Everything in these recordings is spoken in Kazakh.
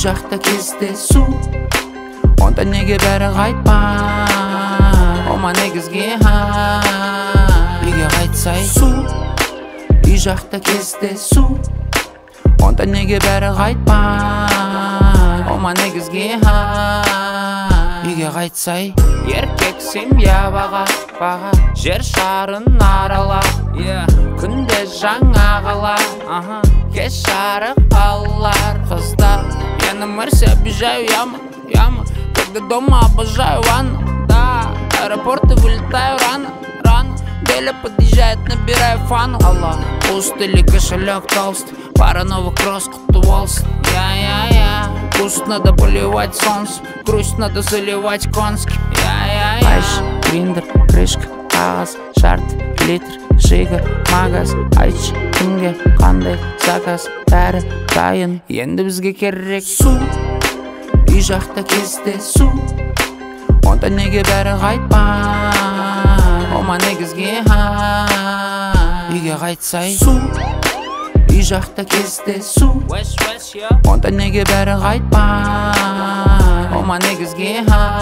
жақта кездесу, онда неге бәрі қайтпай? Ома негізге үйге қайтсай су. Үй жақта кездесу, онда неге бәрі қайтпай? Ома негізге үйге қайтсай. Еркек семья баға, жер шарын арала, күнде жаңа қала, кеш жарық балалар, қыздар. Я на Марсе обижаю яму, когда дома обожаю ванну, да. Аэропорты вылетаю рано, Деля подъезжает, набираю фану. Пуст или кошелек толстый, пара новых кросс, құтты болсын. Грусть надо поливать солнце, грусть надо заливать конский. Айш, гриндер, крышка, қағаз, шарт, литр, жига, магаз. Айч, кімге қандай заказ, бәрі дайын, енді бізге керек су. Үй жақта кездесу, онда неге бәрі қайтпай? Ома негізге үйге қайтсай су. Үй жақта кездесу, онда неге бәрі қайтпай? Ома негізге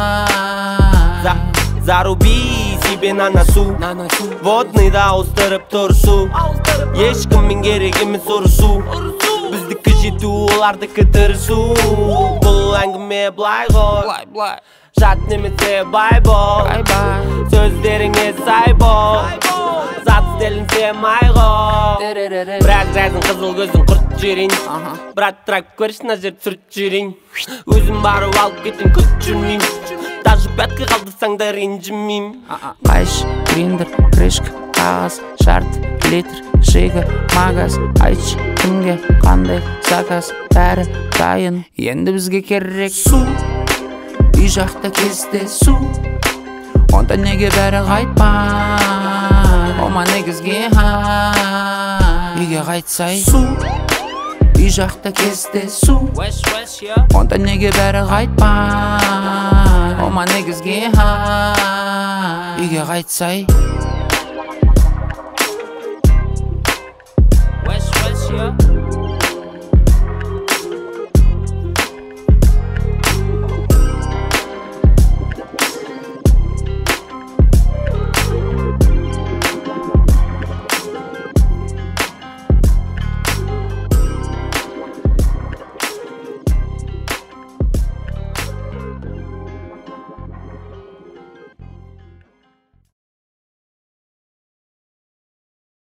Заруби себе на носу, водныйда ауыстырып тұрсу. Ешкіммен керек емес ұрысу, біздікі жету, олардікі тырысу. Бұл әңгіме былай ғой, жат немесе бай бол, сөздеріңе сай бол, зат стелінсе май ғой. Бірақ жайдың қызыл көзін құрт жерін, брат трак көрші на жер сүрт жерін. Өзім барып алып кетін күт жүрмейм, даже пятка қалдырсаң да ренжімейм. Айш, гриндер, крышка, қағаз, шарт, литр, жига, магаз. Айч, кімге қандай заказ, бәрі дайын, енді бізге керек су. Үй жақта кездесу, онда неге бәрі қайтпай? Ома негізге үйге қайтсай су. Үй жақта кездесу, онда неге бәрі қайтпай? Ома негізге үйге қайтсай. West,